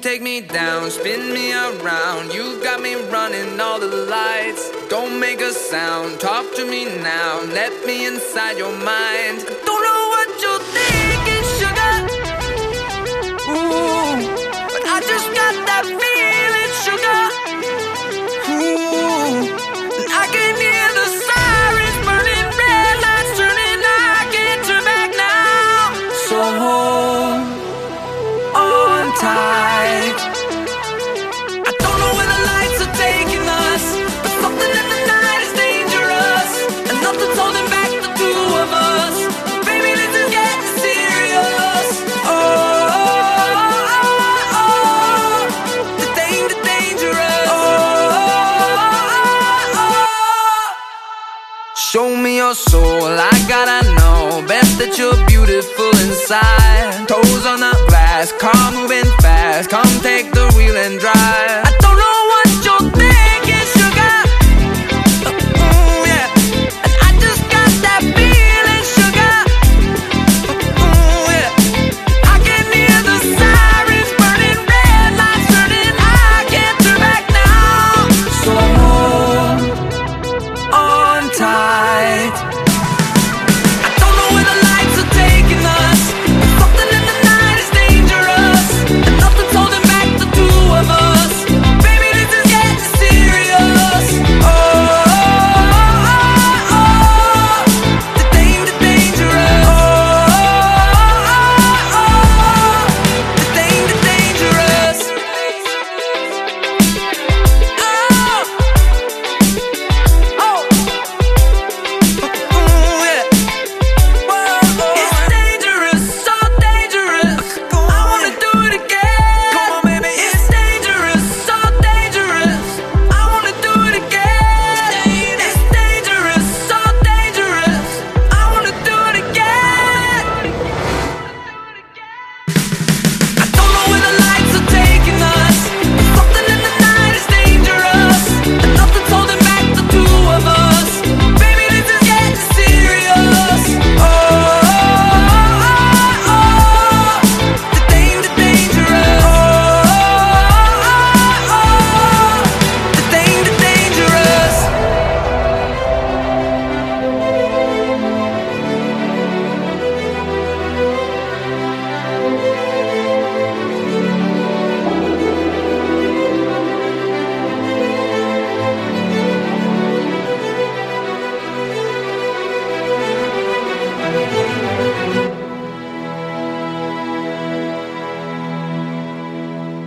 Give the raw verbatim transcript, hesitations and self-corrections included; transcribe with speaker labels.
Speaker 1: take me down, spin me around. You got me running all the lights. Don't make a sound, talk to me now. Let me inside your mind. I don't know what you're thinking, sugar. Ooh, but I just got that feeling, sugar. Ooh, and I can hear the sirens burning, red lights turning. I can't turn back now. So hold on tight. I don't know where the lights are taking us, but something in the night is dangerous, and nothing's holding back the two of us. Baby, this is getting serious. Oh, oh, oh, oh. The danger, dangerous. Oh, oh, oh. Show me your soul, I gotta know. Best that you're beautiful inside. Toes on the glass, car moving fast. Come take the wheel and drive. I